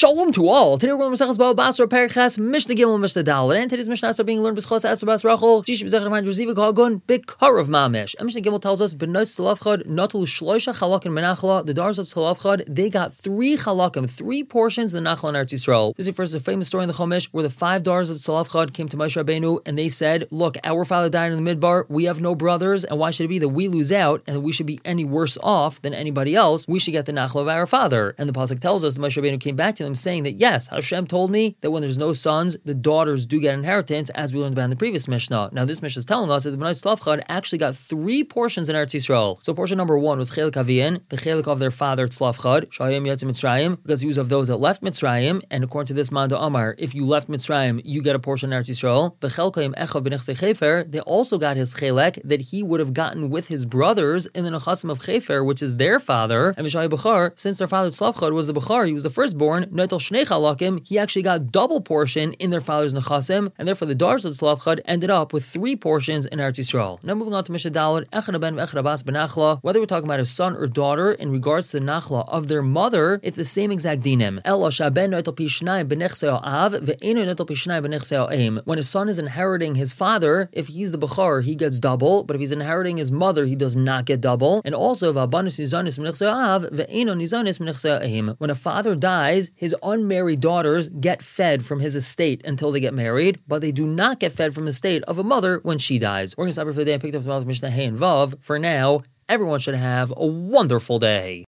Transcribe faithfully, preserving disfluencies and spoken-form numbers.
Shalom to all. Today we're going to Masechus Baba Basra Perikhes Mishnah Gimel Mishnah Dalet. And today's Mishnah is being learned b'schos Esther Bas Rachel. Jishi b'zechet Haman Yerziva Kagun B'Karav Mamish. And Mishnah Gimel tells us B'nos Salavchad Natul Shloisha Chalakim Menachla. The daughters of Salavchad, they got three chalakim, three portions of the Nachla in Eretz Yisrael. This refers to a famous story in the Chumash where the five daughters of Salavchad came to Moshe Rabbeinu and they said, "Look, our father died in the Midbar. We have no brothers, and why should it be that we lose out and that we should be any worse off than anybody else? We should get the Nachla of our father." And the pasuk tells us that Moshe Rabbeinu came back to them saying that yes, Hashem told me that when there's no sons, the daughters do get inheritance, as we learned about in the previous Mishnah. Now this Mishnah is telling us that the Bnei Tzlavchad actually got three portions in Eretz Yisrael. So portion number one was Chelik Aviyin, the Chelik of their father Tzlavchad, Shayim Yatzim Mitzrayim, because he was of those that left Mitzrayim, and according to this Manda Amar, if you left Mitzrayim, you get a portion in Eretz Yisrael. Bechelkayim Echav B'nechsei Chefer, they also got his Chelek that he would have gotten with his brothers in the Nechasim of Chefer, which is their father. And Mishai Bechar, since their father Tzlavchad was the Bechar, he was the firstborn, Neitel Shnei Chalakim, he actually got double portion in their father's Nechasim, and therefore the daughters of Tzlavchad ended up with three portions in Eretz Yisrael. Now moving on to Mishnah Dalet, Echad Ben Echad Abbas Benachla, whether we're talking about a son or daughter in regards to the Nachla of their mother, it's the same exact dinim. Ela Shaben Neitel Pishnai Benechsei Av, Ve'enu Neitel Pishnai Benechsei Aim. When a son is inheriting his father, if he's the Bechar, he gets double, but if he's inheriting his mother, he does not get double. And also, V'abanis Nizanis Benechsei Av, Ve'enu Nizanis Benechsei Aim. When a father dies, his unmarried daughters get fed from his estate until they get married, but they do not get fed from the estate of a mother when she dies. We're going to stop here for the day. I picked up the Mishnah Hey and Vav. For now, everyone should have a wonderful day.